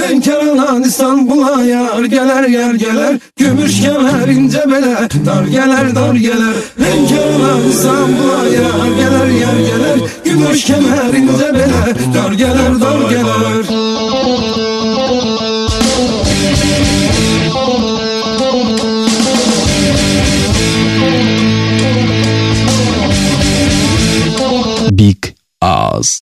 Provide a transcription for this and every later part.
Lenkar'dan İstanbul'a yar geler yar geler, gümüş kemer ince bele dar geler dar geler. Lenkar'dan İstanbul'a yar geler yar geler, gümüş kemer ince bele dar geler dar geler. Big Ağız.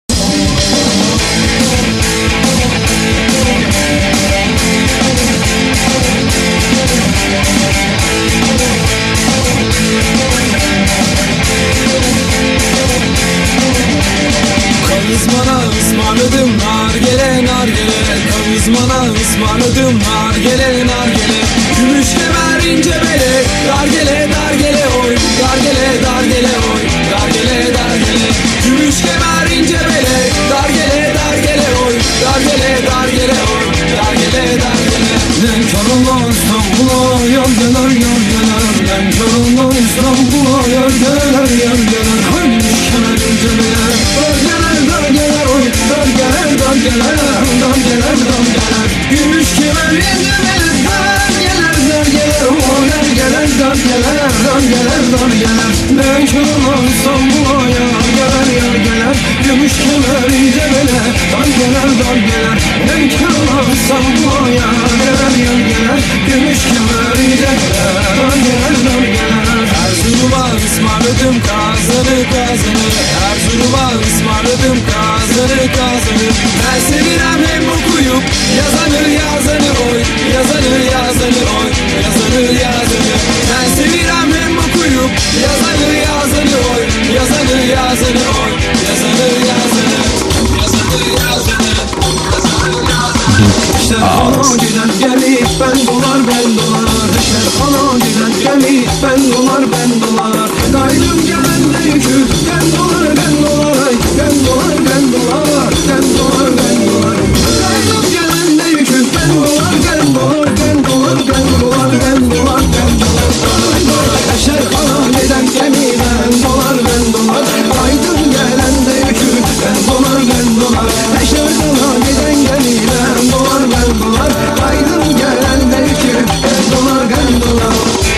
Kavizmana ısmarladım nargele nargele, kavizmana ısmarladım nargele nargele. Gümüş kemer ince bele dargele dargele oy, dargele dargele oy, dargele dargele. Gümüş kemer ince bele dargele dargele oy, dargele dargele oy, dargele dargele. Lenkar'dan İstanbul'a yar geler yar geler, Lenkar'dan İstanbul'a yar geler yar geler. Gümüş kemer ince bele dargele dargele oy, dargele dargele, dargele dargele. Gümüş kemer ince bele dargele dargele oy, dargele dargele, dargele dargele. Lenkar'dan İstanbul'a yar geler yar geler, gümüş kemer ince bele dargele dargele. Lenkar'dan İstanbul'a yar geler yar geler, gümüş kemer ince bele dargele dargele. Erzurum'a ısmarladım kazanı kazanı, Erzurum'a ısmarladım kazanı kazanı. Ben sevirem hem okuyup yazanı yazanı oy, yazanı yazanı oy, yazanı yazanı. Ben sevirem hem okuyup yazanı yazanı oy, yazanı yazanı oy, yazanı yazanı, yazanı yazanı, yazanı yazanı. Şerhana giden gelip ben dolar ben dolar, Şerhana giden gelip ben dolar ben dolar. Kaydım gelen de yükü ben dolar ben dolar, ben dolar ben dolar, ben dolar ben dolar. Kaydım gelen de yükü ben dolar ben dolar, ben dolar ben dolar, ben dolar ben dolar. Şerhana giden gelip ben dolar ben dolar, kaydım gelen de yükü ben dolar ben dolar. Şerhana giden gelip ben dolar ben dolar, kaydım gelen de yükü ben dolar ben dolar.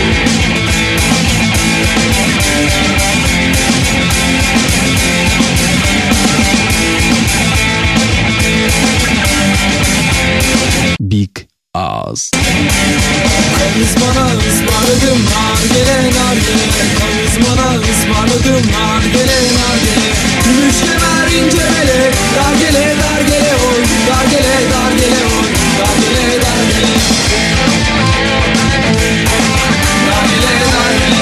Big Ağız. Kavizmana ısmarladım nargele nargele, kavizmana ısmarladım nargele nargele. Gümüş kemer ince bele dargele dargele oy, dargele dargele oy, dargele dargele. Dargele dargele.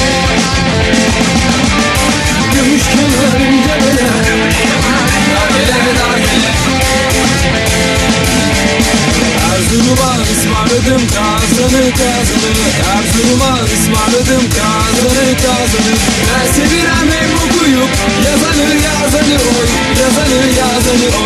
Gümüş kemer ince bele dargele dargele. Erzurum'a ısmarladım kazanı kazanı, Erzurum'a ısmarladım kazanı kazanı. Ben sevirem hem okuyup yazanı yazanı oy, yazanı yazanı oy.